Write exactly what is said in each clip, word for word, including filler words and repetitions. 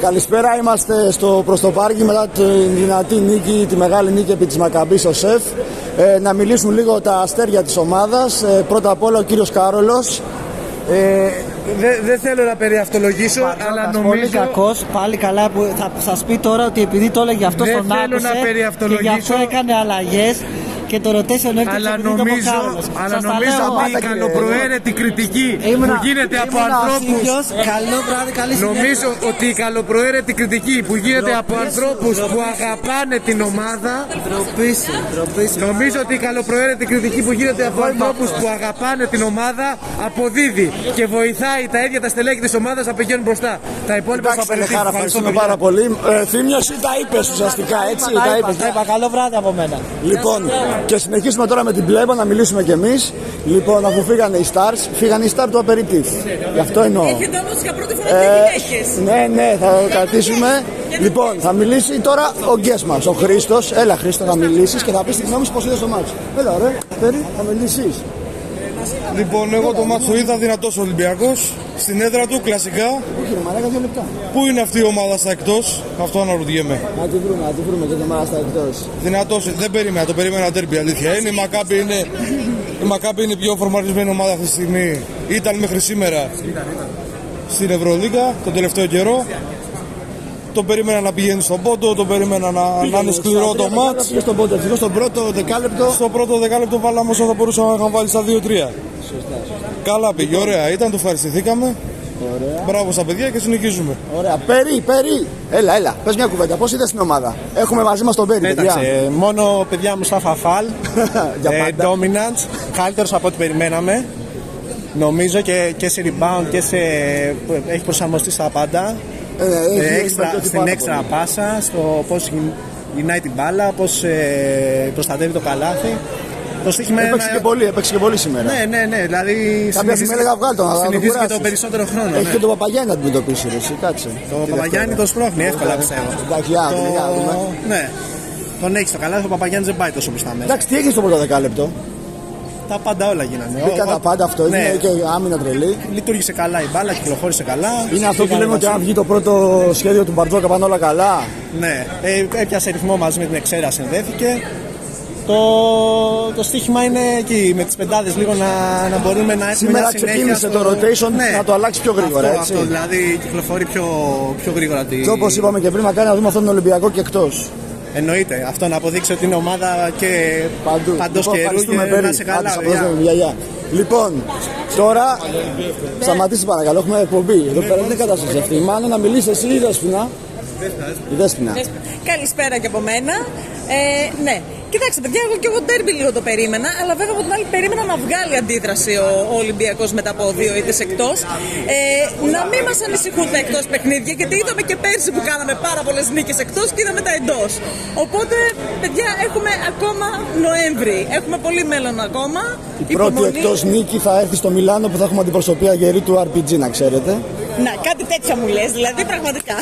Καλησπέρα, είμαστε στο προς το πάρκι μετά τη δυνατή νίκη, τη μεγάλη νίκη επί της Μακαμπή στο ΣΕΦ. Ε, να μιλήσουν λίγο τα αστέρια της ομάδας. Ε, πρώτα απ' όλα ο κύριος Κάρολος. Ε, Δεν δε θέλω να περιαυτολογήσω, Παρζόκας, αλλά νομίζω. Πολύ κακός, πάλι καλά που θα σας πει τώρα ότι επειδή το έλεγε αυτό στον άκουσε και γι' αυτό έκανε αλλαγές. Και το rotation έρθει αλλά νομίζω, αλλά νομίζω ότι η καλοπροαίρετη κριτική που γίνεται από ανθρώπους. Καλό βράδυ, καλή συνέχεια. Νομίζω ότι η καλοπροαίρετη κριτική που γίνεται από ανθρώπους που αγαπάνε την ομάδα. Ντροπήσου, ντροπήσου. Νομίζω ότι η καλοπροαίρετη κριτική που γίνεται από ανθρώπους που αγαπάνε την ομάδα αποδίδει και βοηθάει τα ίδια τα στελέχη της ομάδας να πηγαίνουν μπροστά. Τα υπόλοιπα θα απελευθούν. Ευχαριστούμε πάρα πολύ. Θύμιος, τα είπες ουσιαστικά, έτσι. Τα είπα. Καλό βράδυ από μένα. Λοιπόν. Και συνεχίσουμε τώρα με την Playboy να μιλήσουμε κι εμείς. Λοιπόν, αφού φύγανε οι Stars, φύγανε οι Stars του Aperitif. Γι' αυτό εννοώ. Έχετε όμως για πρώτη φορά ε, γυναίκες. Ναι, ναι, θα το κρατήσουμε. Λοιπόν, θα μιλήσει τώρα ο guest μας, ο Χρήστος. Έλα, Χρήστο, θα μιλήσεις και θα πεις τη γνώμη σου πώς είδες το μάτσο. Έλα, ωραία, Πέρι, θα μιλήσεις. Λοιπόν, εγώ το μάτσο είδα δυνατός Ολυμπιακός. Στην έδρα του, κλασικά. Όχι, ρε μαλάκα, δύο λεπτά. Πού είναι αυτή η ομάδα στα εκτός, αυτό αναρωτιέμαι. Να τη βρούμε, να τη βρούμε και την ομάδα στα εκτός. Δυνατός, δεν περίμενα, το περίμενα τέρπι, αλήθεια είναι. Η Μακάμπι είναι, η Μακάμπι είναι η πιο φορμαρισμένη ομάδα αυτή τη στιγμή. Ήταν μέχρι σήμερα στην Ευρωλίγκα τον τελευταίο καιρό. Το περίμενα να πηγαίνει στον πόντο, το περίμενα να, να είναι σκληρό το μάτς. Πήγε στον πόντο, πήγε στον πρώτο δεκάλεπτο. Στο πρώτο δεκάλεπτο βάλαμε όσο θα μπορούσαμε να είχαμε βάλει στα δύο τρία. Καλά πήγε, ωραία ήταν, το ευχαριστηθήκαμε. Ωραία. Μπράβο στα παιδιά και συνεχίζουμε. Ωραία, Πέρι, Πέρι, έλα, έλα, πες μια κουβέντα, πώς είδες την ομάδα. Έχουμε μαζί μας τον Πέρι, παιδιά. Ε, μόνο παιδιά μου στα Φαφάλ, ε, dominant, καλύτερος από ό,τι περιμέναμε. Νομίζω και, και σε rebound και σε, έχει προσαρμοστεί στα πάντα. Ε, ε, ε, έξτρα, στην έξτρα πάσα, στο πώς γυρνάει την μπάλα, πώς ε, προστατεύει το καλάθι. Το στοίχημα έπαιξε, ένα... και πολύ, έπαιξε και πολύ σήμερα. Ναι, ναι, ναι. Δηλαδή κάποια στιγμή έλεγα βγάλει τον, συνηθίζει και το περισσότερο χρόνο. Έχει ναι. και τον Παπαγιάννη να αντιμετωπίσει, εσύ, κάτσε. Το Παπαγιάννη το σπρώχνει εύκολα, πιστεύω. Εντάξει, το... ναι. Τον έχει το καλά, ο Παπαγιάννη δεν πάει τόσο μπροστά μέσα. Εντάξει, τι έγινε στο πρώτο δεκάλεπτο. Τα πάντα όλα γίνανε. Μπήκαν τα πάντα, αυτό ναι. Είναι και άμυνα τρελή. Λειτουργήσε καλά η μπάλα, κυκλοφόρησε καλά. Είναι αυτό που λέμε ότι αν βγει το πρώτο σχέδιο του Μπαρτζόκα πάνε όλα καλά. Ναι, ε, έπιασε ρυθμό μαζί με την εξέρα, συνδέθηκε. Το, το στοίχημα είναι εκεί με τις πεντάδες λίγο να, να μπορούμε να έχουμε σήμερα μια συνέχεια. Σήμερα ξεκίνησε στο... το rotation ναι. Να το αλλάξει πιο γρήγορα. Αυτό, έτσι. Αυτό, δηλαδή κυκλοφορεί πιο, πιο γρήγορα. Τη... Και όπως είπαμε και πριν, μακάρι να δούμε αυτόν τον Ολυμπιακό και εκτός. Εννοείται, αυτό να αποδείξει ότι είναι ομάδα και παντού. Παντός Λοιπόν, καιρού και να σε καλά. Παιδιά. Λοιπόν, τώρα σταματήσει παρακαλώ, έχουμε εκπομπή. Εδώ πέρα δεν είναι κατάσταση αυτή. Μάλλον να μιλήσει εσύ ή η Δέσποινα. Η Δέσποινα. Καλησπέρα και από μένα. Ε, ναι. Κοιτάξτε, παιδιά, εγώ και εγώ ντέρμπι λίγο το περίμενα, αλλά βέβαια από την άλλη περίμενα να βγάλει αντίδραση ο, ο Ολυμπιακός μετά από δύο ήττες εκτός. Ε, να μην μας ανησυχούν τα εκτός παιχνίδια, γιατί είδαμε και πέρσι που κάναμε πάρα πολλές νίκες εκτός και είδαμε τα εντός. Οπότε, παιδιά, έχουμε ακόμα Νοέμβρη. Έχουμε πολύ μέλλον ακόμα. Η πρώτη υπομονή... εκτός νίκη θα έρθει στο Μιλάνο που θα έχουμε αντιπροσωπεία γερή του αρ πι τζι, να ξέρετε. Να, κάτι τέτοια μου λες, δηλαδή πραγματικά.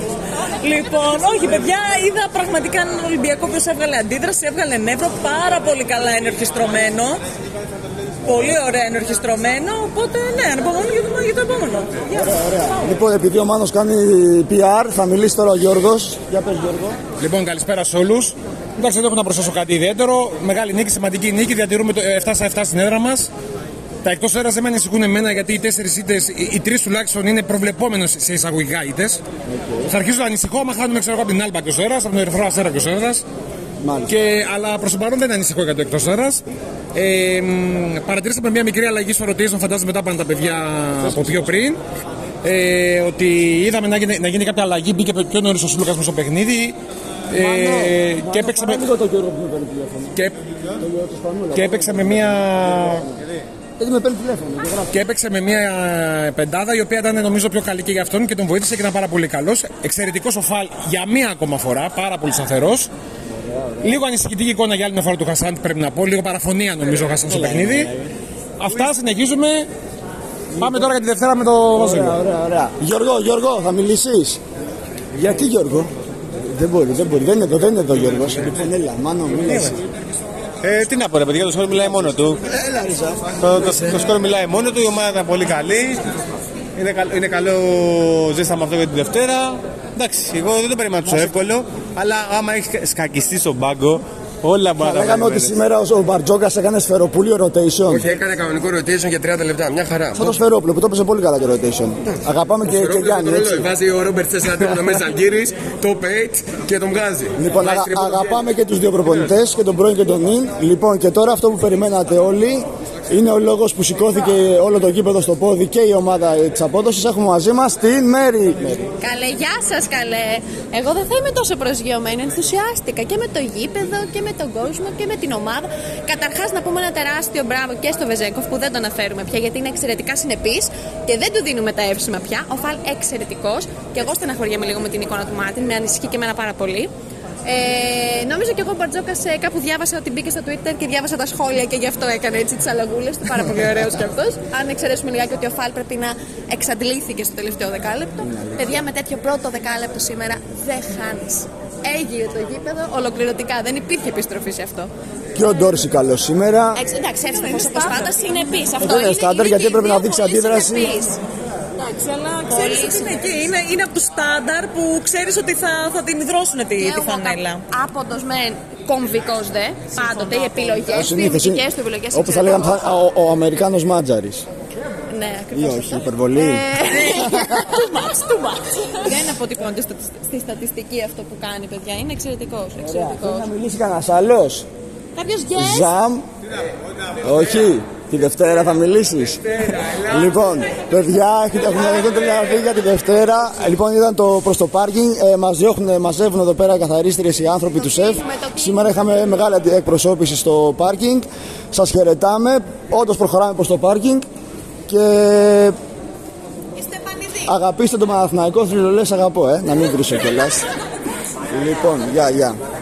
Λοιπόν, όχι παιδιά, είδα πραγματικά έναν Ολυμπιακό που έβγαλε αντίδραση, έβγαλε νεύρο, πάρα πολύ καλά ενορχιστρωμένο. Πολύ ωραία ενορχιστρωμένο, οπότε ναι, ανεπομονώ για το, για το επόμενο. Ωραία, ωραία. Λοιπόν, επειδή ο Μάνος κάνει πι αρ, θα μιλήσει τώρα ο Γιώργος. Για πες Γιώργο. Λοιπόν, καλησπέρα σε όλους. Εντάξει, δεν έχω να προσθέσω κάτι ιδιαίτερο. Μεγάλη νίκη, σημαντική νίκη, διατηρούμε το επτά στα επτά στην έδρα μας. Τα εκτός έδρας δεν με ανησυχούν εμένα γιατί οι τέσσερις ήττες, οι τρεις τουλάχιστον είναι προβλεπόμενες σε εισαγωγικά ήττες. Okay. Θα αρχίσω να ανησυχώ άμα χάνουμε ξέρω, από την Άλμπα εκτός έδρας, από τον Ερυθρό Αστέρα εκτός έδρας. Αλλά προς το παρόν δεν ανησυχώ για το εκτός έδρας. Ε, παρατηρήσαμε μια μικρή αλλαγή στο rotation, φαντάζομαι μετά πάνε τα παιδιά από πιο πριν. Ε, ότι είδαμε να γίνει, να γίνει κάποια αλλαγή, μπήκε πιο νωρίς ο Σούλουκας στο παιχνίδι. Ε, Μανώ, και, έπαιξε με... και... και έπαιξε με μια. Με τηλέφωνο, και έπαιξε με μια πεντάδα η οποία ήταν νομίζω πιο καλή και για αυτόν και τον βοήθησε και ήταν πάρα πολύ καλός. Εξαιρετικός ο Φαλ για μία ακόμα φορά, πάρα πολύ σταθερός. Λίγο ανησυχητική εικόνα για άλλη μια φορά του Χασάν, πρέπει να πω. Λίγο παραφωνία νομίζω ο Χασάν στο παιχνίδι. Αυτά συνεχίζουμε. Πάμε τώρα για τη Δευτέρα με το Βασίλειο. Ωραία, ωραία, ωραία. Γιώργο, Γιώργο, θα μιλήσεις. Γιατί Γιώργο? Δεν μπορεί, δεν μπορεί. Δεν είναι εδώ, δεν είναι εδώ Γιώργος. Λοιπόν, έλα, Μάνο, μιλάς. Ε, τι να πω ρε παιδιά, το σκορ μιλάει μόνο του. Έλα, Ριζά. Το, το, το σκορ μιλάει μόνο του, η ομάδα ήταν πολύ καλή. Είναι, καλ, είναι καλό ζέσταμα αυτό για τη Δευτέρα. Εντάξει, εγώ δεν το περίμενα τόσο εύκολο. Αλλά άμα έχει σκακιστεί στον πάγκο, όλα μπορεί να τα λέγαμε ότι σήμερα ο Μπαρτζόκας έκανε σφαιροπούλιο rotation. Όχι, έκανε κανονικό rotation για τριάντα λεπτά. Μια χαρά. Σαν το Σφαιρόπουλο που το έπαιζε πολύ καλά το rotation. Αγαπάμε και, και Γιάννη. Βάζει ο Ρόμπερτ σε ένα τίποτα μέσα Αλγύρης, το πέιτ και τον βγάζει. Λοιπόν, αγα, αγαπάμε και τους δύο προπονητές, και τον πρώην και τον νυν. Λοιπόν, και τώρα αυτό που περιμένατε όλοι είναι ο λόγος που σηκώθηκε όλο το γήπεδο στο πόδι και η ομάδα της απόδοσης. Έχουμε μαζί μας την Μέρη. Καλέ, γεια σας, καλέ. Εγώ δεν θα είμαι τόσο προσγειωμένη. Ενθουσιάστηκα και με το γήπεδο και με τον κόσμο και με την ομάδα. Καταρχάς, να πούμε ένα τεράστιο μπράβο και στο Βεζέγκοφ που δεν τον αναφέρουμε πια γιατί είναι εξαιρετικά συνεπής και δεν του δίνουμε τα εύσημα πια. Ο Φαλ εξαιρετικός και εγώ στεναχωριέμαι λίγο με την εικόνα του Μάρτιν. Με ανησυχεί και εμένα πάρα πολύ. Ε, νομίζω και εγώ ο Μπαρτζόκας ε, κάπου διάβασα ότι μπήκε στο Twitter και διάβασα τα σχόλια και γι' αυτό έκανε έτσι τις αλλαγούλες του. Πάρα πολύ ωραίος κι αυτός. Αν εξαιρέσουμε λιγάκι ότι ο Φαλ πρέπει να εξαντλήθηκε στο τελευταίο δεκάλεπτο. Παιδιά, με τέτοιο πρώτο δεκάλεπτο σήμερα δεν χάνεις. Έγιε το γήπεδο ολοκληρωτικά. Δεν υπήρχε επιστροφή σε αυτό. Και ο Ντόρση καλό σήμερα. Εξ, εντάξει, εύστοχος όπως πάντα, συνεπής. Αυτό είναι στάνταρ γιατί έπρεπε να δείξει αντίδραση. Εντάξει, αλλά ξέρεις ότι είναι εκεί. Είναι, είναι από τους στάνταρ που ξέρεις ότι θα, θα την υδρώσουν τη, τη φανέλα. Άποντος μεν, κομβικός δε. Πάντοτε οι επιλογές, οι διαιτητικές του επιλογές. Όπως θα λέγαμε, ο, ο Αμερικάνος Μάτζαρης. Ναι, ακριβώς. Ή όχι, υπερβολή. Too much, too much. Δεν αποτυπώνεται στη στατιστική αυτό που κάνει, παιδιά. Είναι εξαιρετικός. Θέλει να μιλήσει κανένας άλλος. Κάποιος guest. Ζαμ. Όχι. Τη Δευτέρα θα μιλήσεις. Λοιπόν, παιδιά, έχουμε να για τη Δευτέρα. Λοιπόν, ήταν το προς το πάρκινγκ. Ε, μας διώχνουν, μαζεύουν εδώ πέρα καθαρίστριες οι άνθρωποι του ΣΕΦ. Σήμερα είχαμε μεγάλη εκπροσώπηση στο πάρκινγκ. Σας χαιρετάμε. Όντως προχωράμε προς το πάρκινγκ. Και αγαπήστε το Παναθηναϊκό, θρυλολές αγαπώ, ε. Να μην βρίσω κιόλας. Λοιπόν, γεια, γεια.